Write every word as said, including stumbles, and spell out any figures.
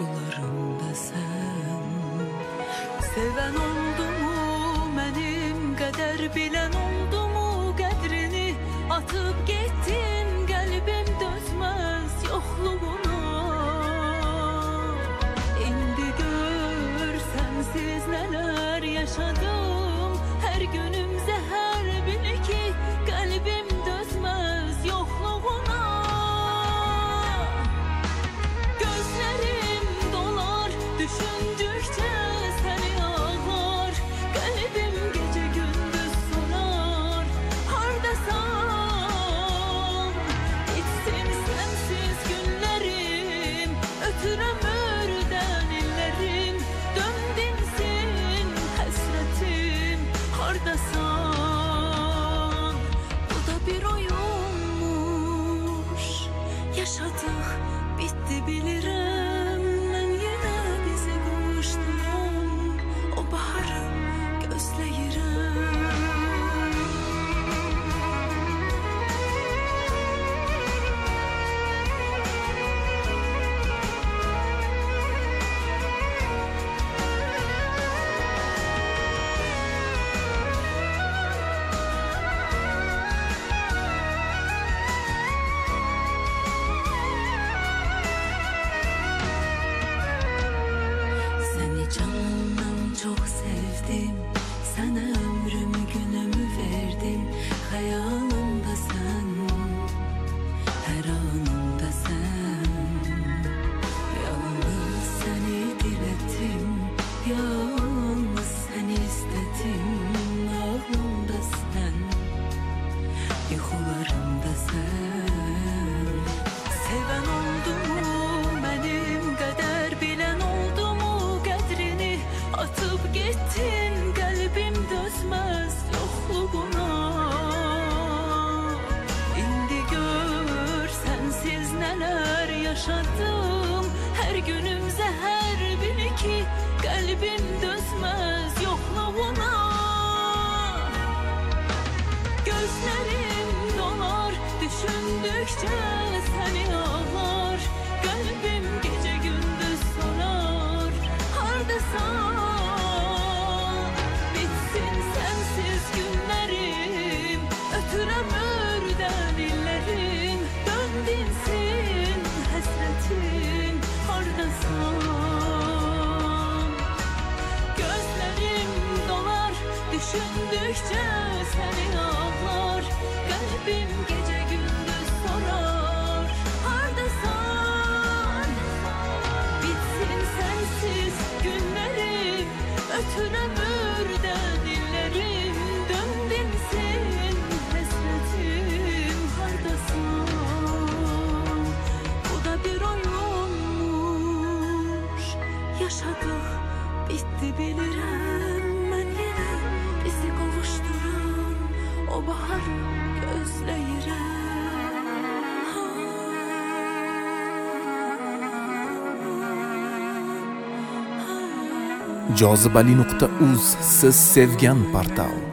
yuxularımda sən. Sevən oldumu, mənim qədər bilən oldumu, qədrini atıb getdin, qəlbim dözməz yoxluğuna. İndi gör sənsiz nələr yaşadım, hər günüm zəhər, bil ki qəlbim dözməz yoxluğuna. Gözlərim dolar, düşündükcə səni ağlar, qəlbim gecə gündüz sorar, hardasan? Bitsin sənsiz günlərim, ötürəm ömürdən illərim, dön dinsin həsrətim, hardasan? Bu da bir oyunmuş, yaşadıq, bitti bilirəm, mən yenə bizi qovuşduran o baharı gözləyirəm. Seni canımdan çok sevdim, sana ömrümü günümü verdim, hayalımda sen, her anımda sen. Yalnız seni diledim, yalnız seni istedim, aklımda sen, yuxularımda sen. Seven oldu mu, benim qədər bilən oldu mu, qədrini atıp gittin, qəlbim dözməz yoxluğuna. İndi gör sənsiz nələr yaşadım, hər günüm zəhər, bil ki qəlbim dözməz yoxluğuna. Gözlərim dolar, düşündükcə səni ağlar, qəlbim gecə gündüz sorar, hardasan? Bitsin sənsiz günlərim, ötürəm ömürdən illərim, dön dinsin həsrətim, hardasan? Gözlərim dolar, düşündükcə səni ağlar, qəlbim gecə gündüz sorar, hardasan? Bitsin sənsiz günlərim, ötürəm ömürdən illərim, dön dinsin həsrətim, hardasan? Bu da bir oyunmuş, yaşadıq, bitti bilirəm, mən yenə bizi qovuşduran o baharı gözləyirəm. jozibali nuqta uz siz sevgan portal.